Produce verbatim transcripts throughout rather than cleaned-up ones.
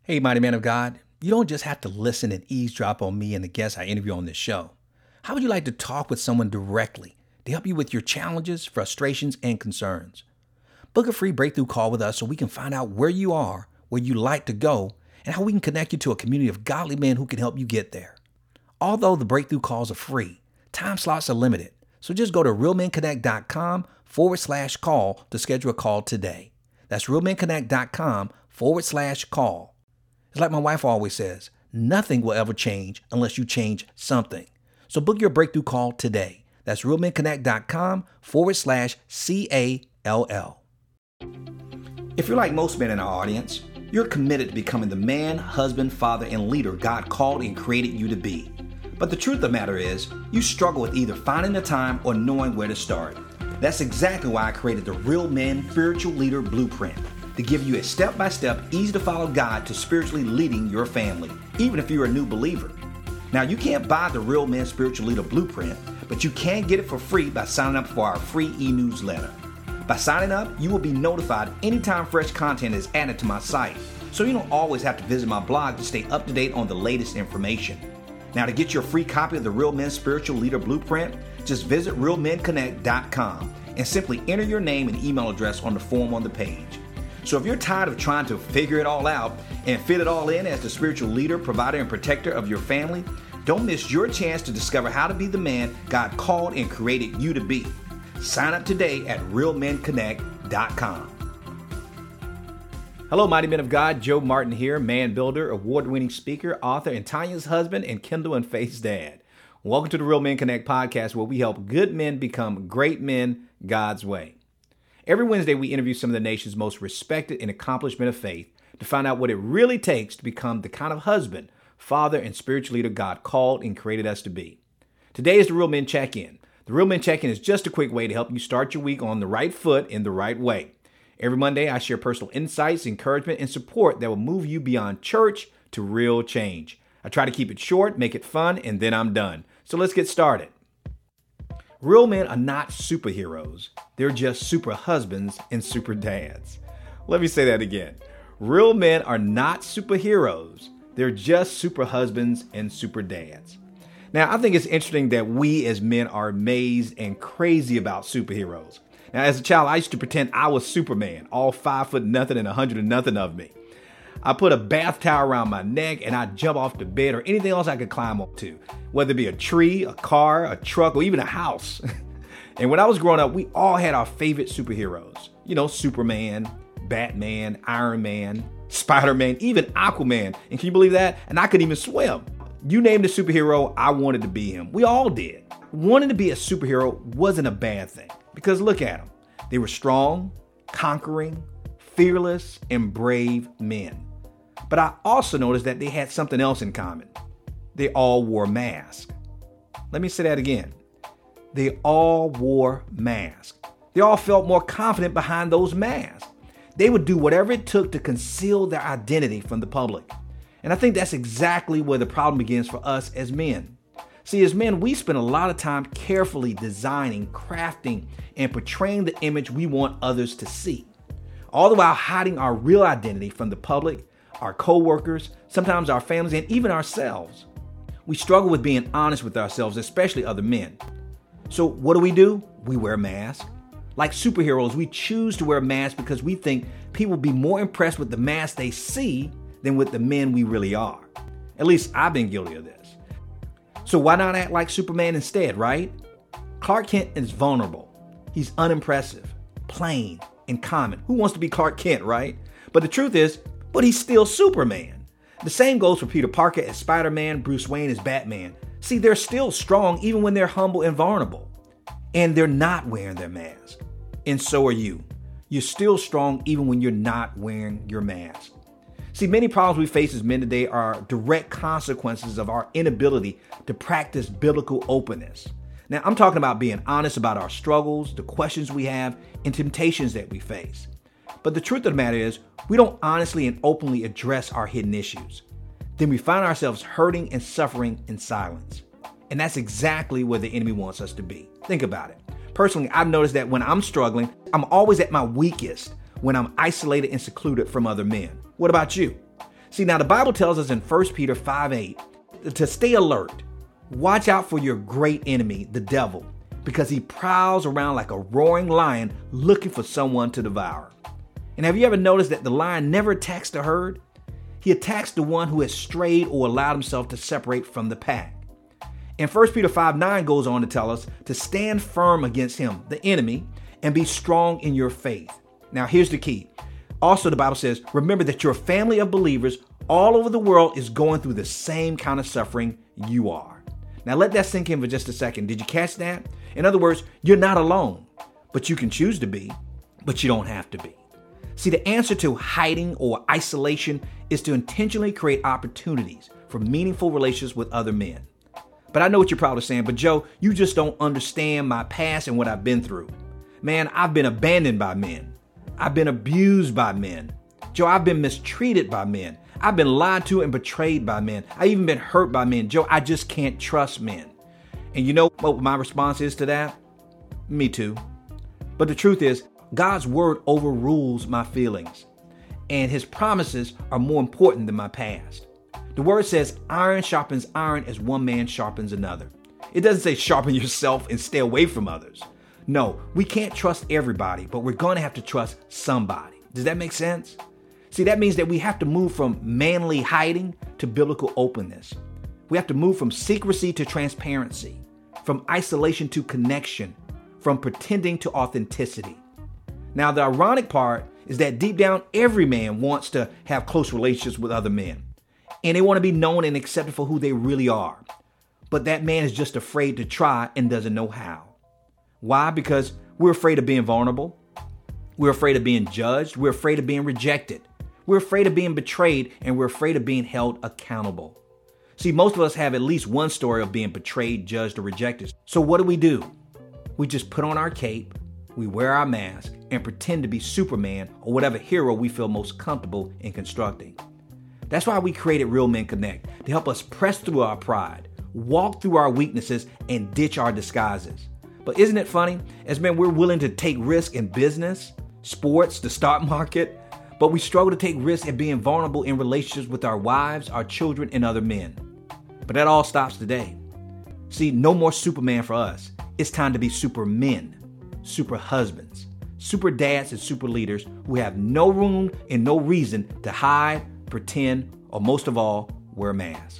Hey, mighty man of God, you don't just have to listen and eavesdrop on me and the guests I interview on this show. How would you like to talk with someone directly to help you with your challenges, frustrations, and concerns? Book a free breakthrough call with us so we can find out where you are, where you like to go, and how we can connect you to a community of godly men who can help you get there. Although the breakthrough calls are free, time slots are limited. So just go to realmenconnect.com forward slash call to schedule a call today. That's realmenconnect.com forward slash call. It's like my wife always says, nothing will ever change unless you change something. So book your breakthrough call today. That's realmenconnect.com forward slash C A L L. If you're like most men in our audience, you're committed to becoming the man, husband, father, and leader God called and created you to be. But the truth of the matter is, you struggle with either finding the time or knowing where to start. That's exactly why I created the Real Men Spiritual Leader Blueprint, to give you a step-by-step, easy-to-follow guide to spiritually leading your family, even if you're a new believer. Now, you can't buy the Real Men Spiritual Leader Blueprint, but you can get it for free by signing up for our free e-newsletter. By signing up, you will be notified anytime fresh content is added to my site, so you don't always have to visit my blog to stay up to date on the latest information. Now, to get your free copy of the Real Men Spiritual Leader Blueprint, just visit real men connect dot com and simply enter your name and email address on the form on the page. So if you're tired of trying to figure it all out and fit it all in as the spiritual leader, provider, and protector of your family, don't miss your chance to discover how to be the man God called and created you to be. Sign up today at real men connect dot com. Hello, mighty men of God. Joe Martin here, man builder, award-winning speaker, author, and Tanya's husband, and Kendall and Faith's dad. Welcome to the Real Men Connect podcast, where we help good men become great men God's way. Every Wednesday, we interview some of the nation's most respected and accomplished men of faith to find out what it really takes to become the kind of husband, father, and spiritual leader God called and created us to be. Today is the Real Men Check-In. The Real Men Check-In is just a quick way to help you start your week on the right foot in the right way. Every Monday, I share personal insights, encouragement, and support that will move you beyond church to real change. I try to keep it short, make it fun, and then I'm done. So let's get started. Real men are not superheroes. They're just super husbands and super dads. Let me say that again. Real men are not superheroes. They're just super husbands and super dads. Now, I think it's interesting that we as men are amazed and crazy about superheroes. Now, as a child, I used to pretend I was Superman, all five foot nothing and a hundred and nothing of me. I put a bath towel around my neck and I'd jump off the bed or anything else I could climb up to, whether it be a tree, a car, a truck, or even a house. And when I was growing up, we all had our favorite superheroes. You know, Superman, Batman, Iron Man, Spider-Man, even Aquaman. And can you believe that? And I couldn't even swim. You name the superhero, I wanted to be him. We all did. Wanting to be a superhero wasn't a bad thing, because look at them. They were strong, conquering, fearless, and brave men. But I also noticed that they had something else in common. They all wore masks. Let me say that again. They all wore masks. They all felt more confident behind those masks. They would do whatever it took to conceal their identity from the public. And I think that's exactly where the problem begins for us as men. See, as men, we spend a lot of time carefully designing, crafting, and portraying the image we want others to see, all the while hiding our real identity from the public, our co-workers, sometimes our families, and even ourselves. We struggle with being honest with ourselves, especially other men. So what do we do? We wear masks. Like superheroes, we choose to wear masks because we think people will be more impressed with the mask they see than with the men we really are. At least I've been guilty of this. So why not act like Superman instead, right? Clark Kent is vulnerable. He's unimpressive, plain, and common. Who wants to be Clark Kent, right? But the truth is, but he's still Superman. The same goes for Peter Parker as Spider-Man, Bruce Wayne as Batman. See, they're still strong even when they're humble and vulnerable. And they're not wearing their mask. And so are you. You're still strong even when you're not wearing your mask. See, many problems we face as men today are direct consequences of our inability to practice biblical openness. Now, I'm talking about being honest about our struggles, the questions we have, and temptations that we face. But the truth of the matter is, we don't honestly and openly address our hidden issues. Then we find ourselves hurting and suffering in silence. And that's exactly where the enemy wants us to be. Think about it. Personally, I've noticed that when I'm struggling, I'm always at my weakest when I'm isolated and secluded from other men. What about you? See, now the Bible tells us in First Peter five eight to stay alert. Watch out for your great enemy, the devil, because he prowls around like a roaring lion looking for someone to devour. And have you ever noticed that the lion never attacks the herd? He attacks the one who has strayed or allowed himself to separate from the pack. And First Peter five nine goes on to tell us to stand firm against him, the enemy, and be strong in your faith. Now, here's the key. Also, the Bible says, remember that your family of believers all over the world is going through the same kind of suffering you are. Now, let that sink in for just a second. Did you catch that? In other words, you're not alone, but you can choose to be, but you don't have to be. See, the answer to hiding or isolation is to intentionally create opportunities for meaningful relationships with other men. But I know what you're probably saying, but Joe, you just don't understand my past and what I've been through. Man, I've been abandoned by men. I've been abused by men. Joe, I've been mistreated by men. I've been lied to and betrayed by men. I've even been hurt by men. Joe, I just can't trust men. And you know what my response is to that? Me too. But the truth is, God's word overrules my feelings, and his promises are more important than my past. The word says iron sharpens iron as one man sharpens another. It doesn't say sharpen yourself and stay away from others. No, we can't trust everybody, but we're going to have to trust somebody. Does that make sense? See, that means that we have to move from manly hiding to biblical openness. We have to move from secrecy to transparency, from isolation to connection, from pretending to authenticity. Now, the ironic part is that deep down, every man wants to have close relationships with other men, and they want to be known and accepted for who they really are. But that man is just afraid to try and doesn't know how. Why? Because we're afraid of being vulnerable. We're afraid of being judged. We're afraid of being rejected. We're afraid of being betrayed, and we're afraid of being held accountable. See, most of us have at least one story of being betrayed, judged, or rejected. So what do we do? We just put on our cape, we wear our mask, and pretend to be Superman or whatever hero we feel most comfortable in constructing. That's why we created Real Men Connect, to help us press through our pride, walk through our weaknesses, and ditch our disguises. But isn't it funny? As men, we're willing to take risks in business, sports, the stock market, but we struggle to take risks at being vulnerable in relationships with our wives, our children, and other men. But that all stops today. See, no more Superman for us. It's time to be Supermen, super husbands, super dads, and super leaders who have no room and no reason to hide, pretend, or most of all, wear a mask.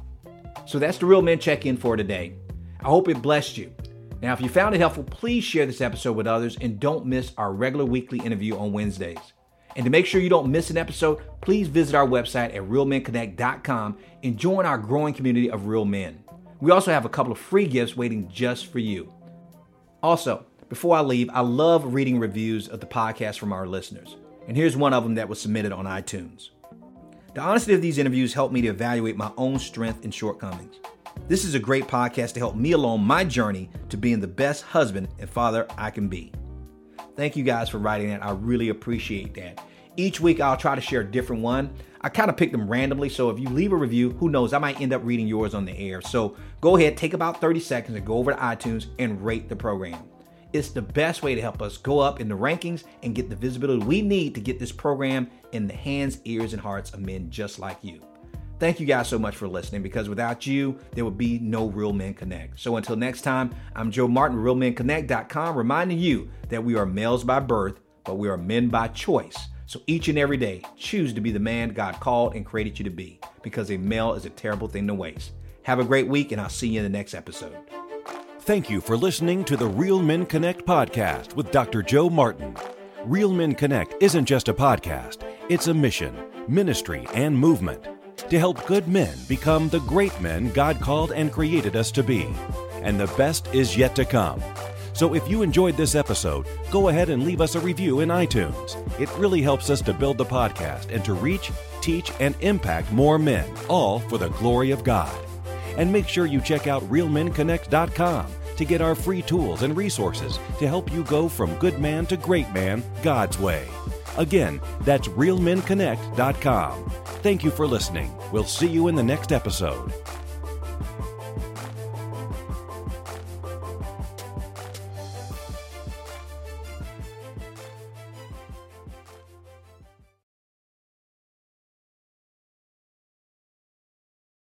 So that's the Real Men Check-In for today. I hope it blessed you. Now, if you found it helpful, please share this episode with others and don't miss our regular weekly interview on Wednesdays. And to make sure you don't miss an episode, please visit our website at real men connect dot com and join our growing community of real men. We also have a couple of free gifts waiting just for you. Also, before I leave, I love reading reviews of the podcast from our listeners. And here's one of them that was submitted on iTunes. The honesty of these interviews helped me to evaluate my own strength and shortcomings. This is a great podcast to help me along my journey to being the best husband and father I can be. Thank you guys for writing that. I really appreciate that. Each week I'll try to share a different one. I kind of pick them randomly, so if you leave a review, who knows, I might end up reading yours on the air. So go ahead, take about thirty seconds and go over to iTunes and rate the program. It's the best way to help us go up in the rankings and get the visibility we need to get this program in the hands, ears, and hearts of men just like you. Thank you guys so much for listening, because without you, there would be no Real Men Connect. So until next time, I'm Joe Martin, real men connect dot com, reminding you that we are males by birth, but we are men by choice. So each and every day, choose to be the man God called and created you to be, because a male is a terrible thing to waste. Have a great week, and I'll see you in the next episode. Thank you for listening to the Real Men Connect podcast with Doctor Joe Martin. Real Men Connect isn't just a podcast, it's a mission, ministry, and movement to help good men become the great men God called and created us to be. And the best is yet to come. So if you enjoyed this episode, go ahead and leave us a review in iTunes. It really helps us to build the podcast and to reach, teach, and impact more men, all for the glory of God. And make sure you check out real men connect dot com to get our free tools and resources to help you go from good man to great man God's way. Again, that's real men connect dot com. Thank you for listening. We'll see you in the next episode.